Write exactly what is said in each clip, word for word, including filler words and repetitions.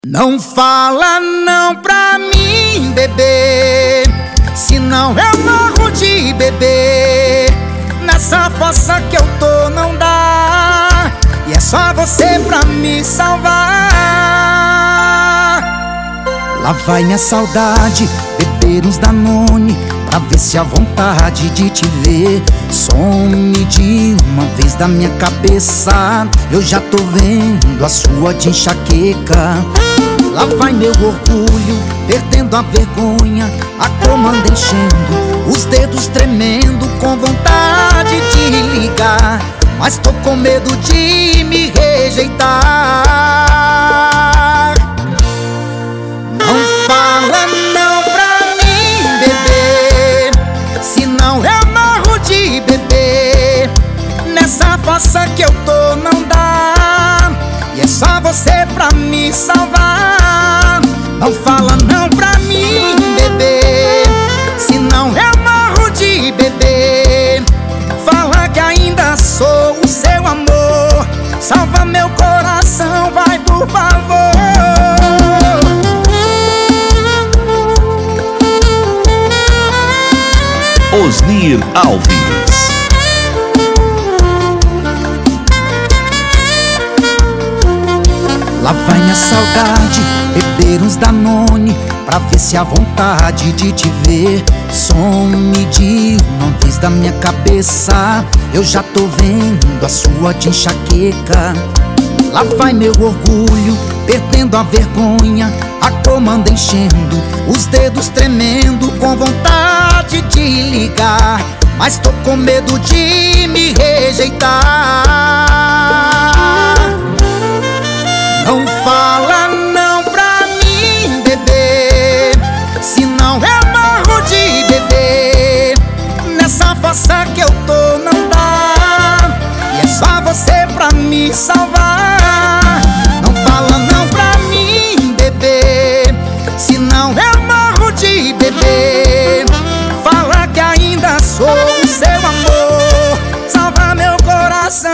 Não fala não pra mim, bebê, senão eu morro de bebê. Nessa fossa que eu tô não dá, e é só você pra me salvar. Lá vai minha saudade, beber uns Danone, pra ver se a vontade de te ver some de uma vez da minha cabeça. Eu já tô vendo a sua de enxaqueca. Lá vai meu orgulho, perdendo a vergonha, a comanda enchendo, os dedos tremendo, com vontade de ligar, mas tô com medo de me rejeitar. Não fala não pra mim, bebê, senão eu morro de bebê. Nessa fossa que eu tô não dá, e é só você pra me salvar. Não fala não pra mim, bebê, senão eu morro de bebê. Fala que ainda sou o seu amor, salva meu coração, vai por favor. Osnir Alves. Lá vai minha saudade, beber uns Danone, pra ver se a vontade de te ver some de uma vez da minha cabeça. Eu já tô vendo a sua de enxaqueca. Lá vai meu orgulho, perdendo a vergonha, a comanda enchendo, os dedos tremendo, com vontade de ligar, mas tô com medo de me rejeitar. Não fala não pra mim, bebê, senão eu morro de bebê. Nessa fossa que eu tô não dá, e é só você pra me salvar. Não fala não pra mim, bebê, senão eu morro de bebê. Fala que ainda sou o seu amor, salva meu coração.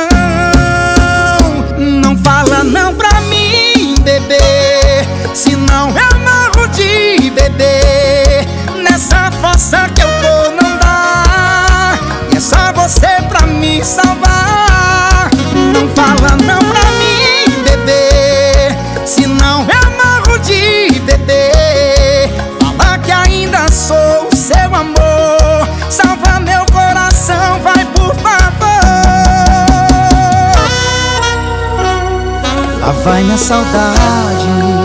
Não fala não pra mim, bebê, senão eu morro de bebê. Nessa fossa que eu tô não dá, e é só você pra me salvar. Não fala não pra mim, bebê, senão eu morro de bebê. Fala que ainda sou o seu amor, salva meu coração, vai por favor. Lá vai minha saudade,